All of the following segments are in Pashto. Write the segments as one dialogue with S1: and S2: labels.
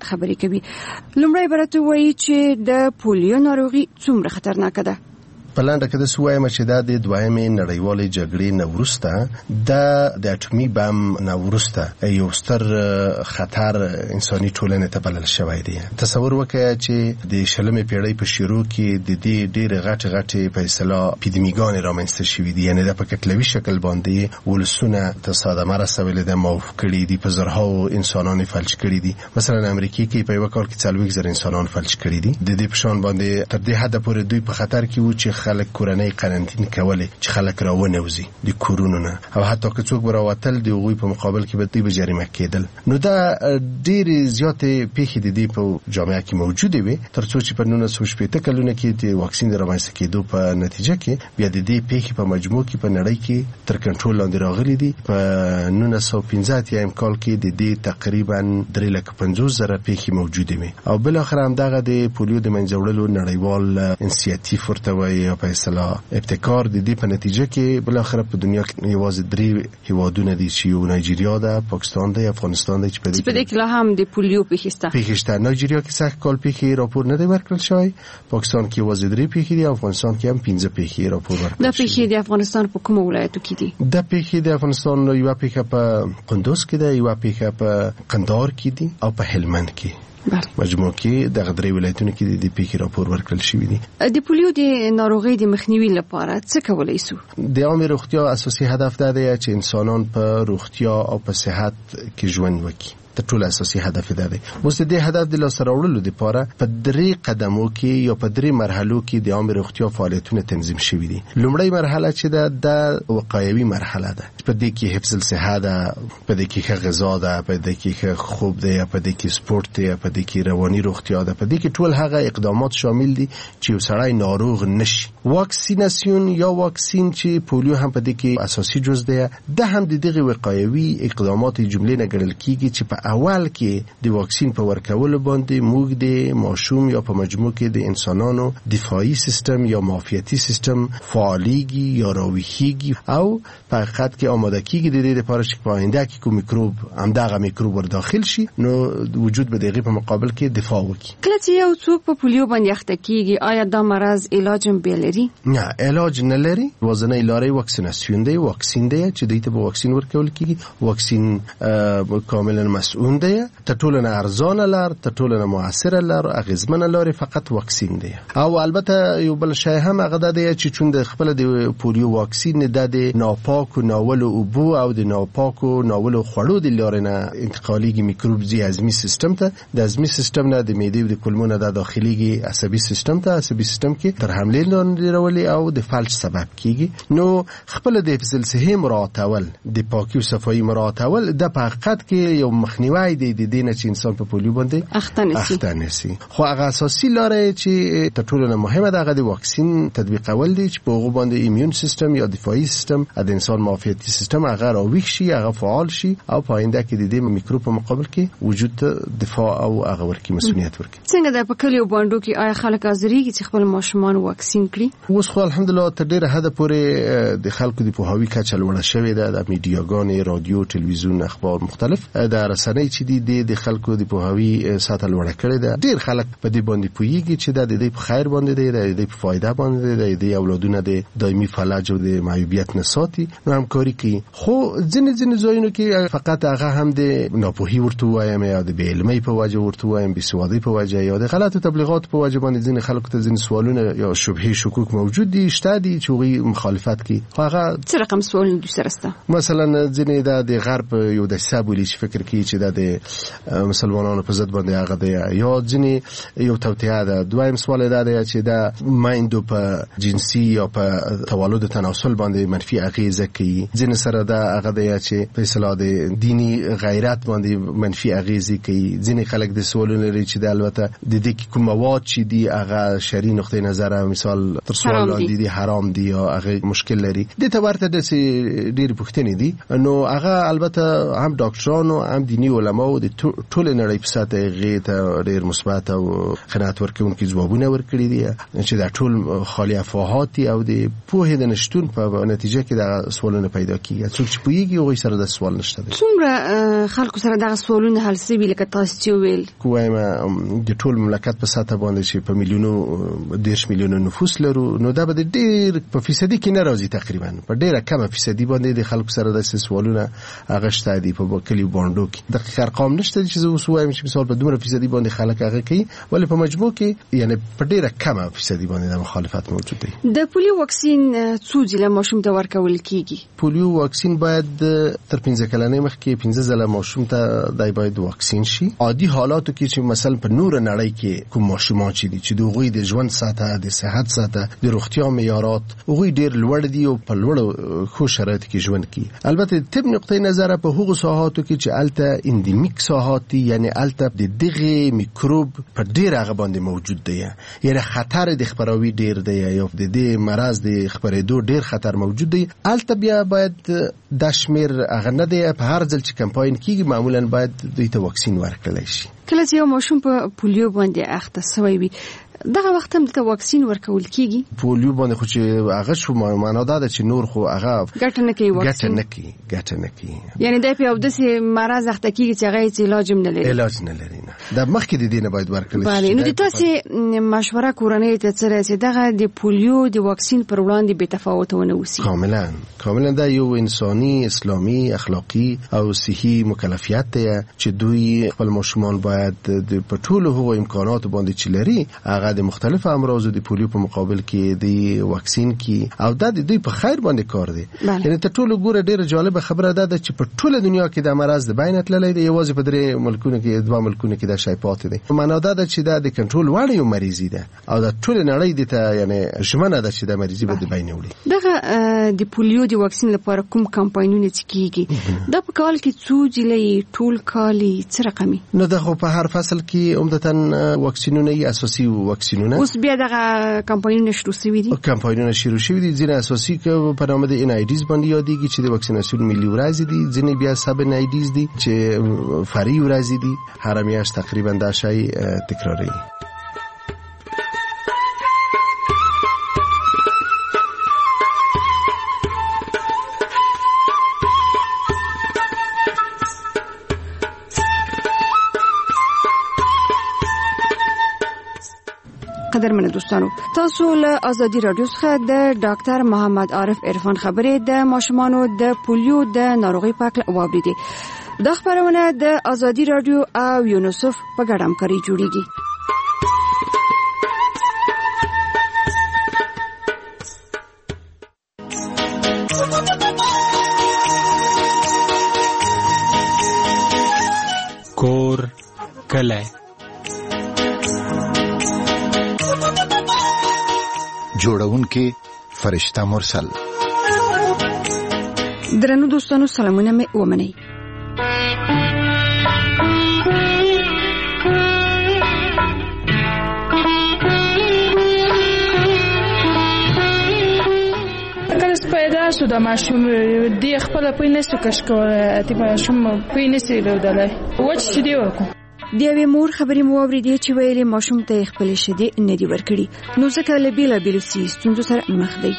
S1: خبرې کوي. لومړی برته وایي چې د پولیو ناروغي څومره خطرناکه ده.
S2: پلانډه کې د سوایم چې د دویمې نړیوالې جګړې نه وروسته د اټومي بم نه وروسته یو ستر خطر انساني ټولنې ته بلل شوی دی. تصور وکړئ چې د 20مې پیړۍ په شروع کې د دې ډېر غټ په اصطلاح اپیدمیګانې رامنځته شوې دي، یعنی د په کتلوي شکل باندې ولسونه ته صدمه رسولې ده، موقوف کړي دي، په زرهاو انسانان فلج کړي دي. مثلا امریکا کې په یو کال کې 40,000 انسانان فلج کړي دي. د دې په شان باندې تر دې حد پورې دوی په خطر کې وو چې خلک کورنۍ قرنطین کولې، چې خلک راونوزي د کورونو نه، او حتی که څوک براوتل دی هغوی په مقابل کې به دوی به جریمه کېدل. نو دا ډېرې زیاتې پیښې د دې په جامعه کې موجودې وي، تر څو چې په 1960 کلونو کې د واکسین د رامنځته کېدو په نتیجه کې بیا د دې پیښې په مجموع کې په نړۍ کې تر کنټرول لاندې راغلي دي. په 1915 کال کې د دې تقریبا 350,000 پیښې موجودې وي، او بل اخر هم دغه د پولیو د منځه وړلو نړیوال انسیاتیف ورته وایي په اصطلاح ابتکار د دې په نتیجه کې بل اخر په دنیا کې یوازې 3 هیوادونه دي چې یو نایجیریا ده، پاکستان ده، افغانستان ده چې په دې کې لا هم د پولیو پیښې شته. نایجیریا کې سخت کال پیښې راپور نه دی ورکړل شوی، پاکستان کې یوازې 3 پیښې دي، افغانستان کې هم 15 پیښې راپور ورکړل شوی. د پیښې د افغانستان په کوم ولایتو کې دي؟ د پیښې د افغانستان یو پیښه په قندوز کې ده، یو پیښه په قندهار کې دي، او په هلمند کې. مجموع کې دغه 3 ولایتونو کې د پیښې راپور ورکړل شوی دی. د پولیو د ناروغۍ د مخنیوي لپاره څه کولای شو؟ د عامه روغتیا اساسي هدف دا دی چې انسانان په روغتیا او په صحت کې ژوند وکړي. د ټول اساسي هدف دی. اوس د دې هدف د لاسته راوړلو لپاره په 3 قدمو کې یا په 3 مرحلو کې د عامه روغتیا فعالیتونه تنظیم شوي دي. لومړی مرحله چې د وقایوي مرحله ده، په دې کې حفظ الصحه ده، په دې کې غذا ده، په دې کې خوب ده، په دې کې سپورت ده، په دې کې رواني روغتیا ده، په دې کې ټول هغه اقدامات شامل دي چې یو سړی ناروغ نشي. واکسیناسیون یا واکسین چې پولیو هم په دې کې اساسي جز ده، د هم د دغه وقایوي اقدامات جملې نه ګڼل کیږي چې په اول کې د واکسین په ورکولو باندې موږ د ماشوم یا په مجموع کې د انسانانو دفاعي سیستم یا معافیتي سیستم فعالیږي یا راویښیږي، او په حقیقت کې آماده کیږي د دې لپاره چې په آینده کې کوم میکروب همدغه میکروب ور داخل شي، نو وجود به دغه په مقابل کې دفاع وکړي. کله چې یو څوک په پولیو باندې اخته کیږي، آیا دا مرض علاج هم لري؟ نه، علاج نه لري. وزنه لارې واکسیناسیون دی، واکسین دی چې دوی ته به واکسین ورکول کیږي. واکسین کاملا مسئول دی، ته ټولنه ارزانه لار، ته ټولنه موثره لار، اغیزمنه لار فقط واکسین دی. او البته یو بل شی هم هغه دی چې چون د خپل د پولیو واکسین د ناپاک او ناول اوبو او د ناپاک او ناول خوړو د لارې نه انتقالیږي میکروب زی هضمي سیستم ته، د هضمي سیستم نه د معدې او د کولمو د داخليږي عصبي سیستم ته، عصبي سیستم کې تر حمله لاندې راولي او د فلج سبب کیږي. نو خپل د حفظ الصحه مراعاتول، د پاکي او صفایي مراعاتول د په حقیقت کې یو مخنیوی دی د دې نه چې انسان په پولیو باندې اخته نشي. خو هغه اساسي لارې چې تر ټولو مهمه ده هغه د واکسین تطبیقول دي چې په هغه باندې ایمیون سیستم یا دفاعي سیستم د انسان معافیتي سیستم هغه راویښ شي، هغه فعال شي، او په آینده کې د دې میکروب په مقابل کې وجود دفاع او هغه ورکی مسؤلیت ورکړي. څنګه د پکلیو باندې کې آیا خلک حاضرېږي چې خپل ماشومان واکسین کړي؟ اوس خو الحمدلله تر ډیره حد پورې د خلکو د پوهاوي کچه لوړه شوې ده. د میډیاګانې، رادیو، تلویزیون، اخبار مختلف د رسنۍ چې د خلکو د پوهاوي سطح لوړه کړې ده. ډیر خلک په دې باندې پوهیږي چې د دې په خیر باندې دی، د دې په فایده باندې دی، د اولادونو د دایمي فلج او د معیوبیت نه ساتي، نو همکاري کوي. خو ځینې ځایونو کې فقط هغه هم د ناپوهي ورته وایم یا د بې علمۍ په وجه ورته وایم، بې سوادۍ په وجه یا د غلطو تبلیغات په وجه باندې ځینې خلکو ته ځینې سوالونه یا شبهه شکوک موجود دي، شته دي چې هغوی مخالفت کوي. خو هغه څه رقم سوالونه دوی سره شته؟ مثلا ځینې د غرب یو د سابولي چې فکر کوي چې د مسلمانانو په ضد باندې هغه دی، یا ځینې یو توطئه ده. دویم سوال دا دی چې د مایندو په جنسي یا په تولد تناسل باندې منفي اغیزه کوي. ځینې سره دا هغه دی چې په اصطلاح د دینی غیرت باندې منفي اغیزه کوي. ځینې خلک د سوالونه لري چې د البته د دې کوم مواد چې دی هغه شرعي نقطې نظر مثال تر سوال لاندې دي حرام دي یا هغه مشکل لري. د ته ورته د ډېر پوښتنې دي، نو هغه البته هم ډاکټرانو هم دینی اسلامي علماو د ټول نړۍ په ساته غي ته ډیر مثبت او قناعت ورکوونکي ځوابونه ورکړي دي چې دا ټول خالی افواهات او د پوهې د نشټون په نتیجه کې دا سوالونه پیدا کیږي. څوک چې پوهیږي هغه سره د سوال نشته.
S1: څومره خلکو سره دا سوالونه حل شوي لکه تاسو چې ویل؟
S2: کوم د ټول مملکت په ساته باندې چې په میلیونو 10 میلیونه نفوس لرو نو دا به ډیر په فیصدي کې نه راځي، تقریبا په ډیره کمه فیصدي باندې د خلکو سره د سوالونه هغه شته دي په کلی باندې کې. دقیق ارقام نشته چې زه وسوایم چې مثال په 2% باندې خلک هغه کوي، ولی په مجموع کې یعنی په ډیره کمه فیصدي باندې د مخالفت موجود دی.
S1: د پولیو واکسین څو ځله ماشوم ته ورکول کیږي؟
S2: پولیو واکسین باید تر 15 کلنۍ مخکې 15 ځله ماشوم ته دای باید واکسین شي. عادي حالاتو کې چې مثلا په نور نړۍ کې کوم ماشومان چې د غوی د ژوند ساته د صحت ساته د روغتیا معیارات غوی ډیر لوړ دي او په لوړ خو شرایط کې ژوند کوي. البته تب نقطه نظر په هغو ساحاتو کې چې الته اندیمیک ساحات دي، یعنی الته د دغه میکروب په ډیر هغه باندې موجود دی، یعنی خطر د خپراوي ډیر دی یا د دې مرض د خپرېدو ډیر خطر موجود دی. الته بیا باید د شمیر هغه نه دی، په هر ځل چې کمپاین کیږي معمولا باید دوی ته واکسین ورکړل شي.
S1: کله چې یو ماشوم په پولیو باندې اخته شوی وي دغه وخت هم د واکسین ورکول کیږي؟
S2: پولیو باندې خو چې هغه شو معنا دا چې نور خو هغه
S1: ګټه نه کوي، واکسین
S2: ګټه نه کوي،
S1: یعنی د په داسې مرز اخته کیږي چې هغه علاج نه لري.
S2: علاج نه لري نه، دا مخکې د دې نه باید ورکړل شي.
S1: بله، نو د تاسو مشوره کورنۍ ته څه چې دغه د پولیو د واکسین پر وړاندې بې تفاوتونه وسی؟
S2: کاملا دا یو انساني، اسلامي، اخلاقی او صحي مکلفیت دی چې دوی خپل ماشومان باید په ټولو هغو امکاناتو باندې چې لري هغه د مختلف امراضو د پولیو په مقابل کې د واکسین کې او د دوی په خیر باندې کار دی. یعنی ته ټولو ګوره ډیره جالب خبره ده چې په ټوله دنیا کې د مرض د بین تللی دی، یوازې په 3 ملکونو کې 2 ملکونو کې د شای پاتې دی. معنا ده چې د کنټرول وړ یو مریضي ده او د ټوله نړۍ د ته یعنی ژمنه ده چې د مریضي به د بین وړي.
S1: دغه د پولیو د واکسین لپاره کوم کمپاینونه کیږي؟ دا په کال کې څو ځلې ټول کالي څه رقمي؟
S2: نو دغه په هر فصل کې عمدتاً واکسینونه اساسي واکسینونه.
S1: اوس بیا دغه کمپاینونه شروع شوي دي؟
S2: کمپاینونه شروع شوي دي. ځینې اساسي که په نامه د NIDs باندې یادېږي چې د واکسیناسیون ملي ورځې دي، ځینې بیا سب NIDs دي چې فرعي ورځې دي. هر میاشت تقریبا دا شی تکراري.
S1: قدرمن دوستانو، تاسو له ازادي رادیو څخه د ډاکټر محمد عارف عرفان خبرې د ماشومانو د پولیو د ناروغي په اړه واوریدي. دا خبرونه د ازادي رادیو او یونیسف په ګډه همکاري جوړیږي.
S3: کور کله
S4: جوړونکي فرشته مرسل.
S1: درنو دوستانو سلامونه مې ومنئ.
S5: پیدا شو د ماشوم دی خپل پینې سکش کوله تی ماشوم پینې سیلودله وڅ چې دی ورکو
S1: د یوې مور خبرې مو واورېدې چې ویلې ماشوم ته خپلې شیدې نه دي ورکړي، نو ځکه له بېلابېلو ستونزو سره مخ دی.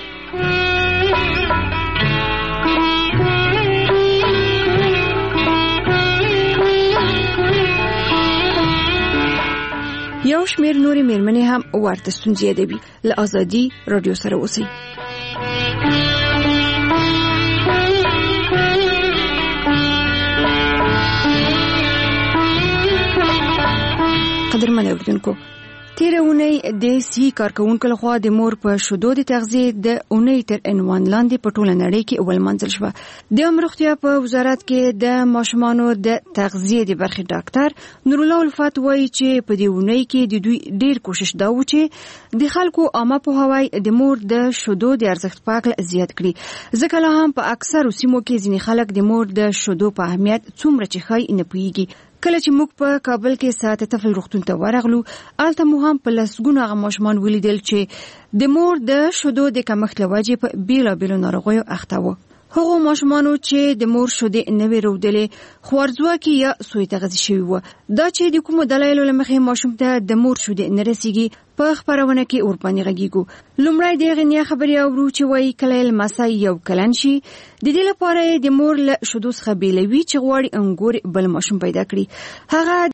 S1: یو شمېر نورې مېرمنې هم ورته ستونزې یادوي. له ازادي رادیو سره اوسئ. قدرمن اوریدونکو، تیره اونۍ د صحي کارکوونکو لخوا د مور په شیدو د تغذیې د اونۍ تر عنوان لاندې په ټوله نړۍ کې اول منزل شوه. د عامه روغتیا په وزارت کې د ماشومانو د تغذیې د برخې ډاکټر نورالله الفت وایي چې په دې اونۍ کې د دوی ډیر کوشش دا و چې د خلکو عامه پوهاوی د مور د شیدو د ارزښت په اړه زیات کړي، ځکه لا هم په اکثرو سیمو کې ځینې خلک د مور د شیدو په اهمیت څومره چې ښایي نه پوهیږي. کله چې موږ په کابل کې ساعت طفل روغتون ته ورغلو، الته مو هم په لسګونو هغه ماشومان ولیدل چې د مور د شیدو د کمښت له وجې په بیلابیلو ناروغیو اخته وو. هغو ماشومانو چې د مور شودې نه وي رودلې خوارځواکي یا سوی تغذیه شوي وو. دا چې د کومو دلایلو له مخې ماشوم ته د مور شودې نه رسیږي په خبرونه کې ورپانې غږیږو. لومړی د غنیا خبري اورو چې وایي کله لمسی یو کلن شي د دې لپاره د مور له شودو څخه بیلوي چې غواړي انګور بل ماشوم پیدا کړي. هغه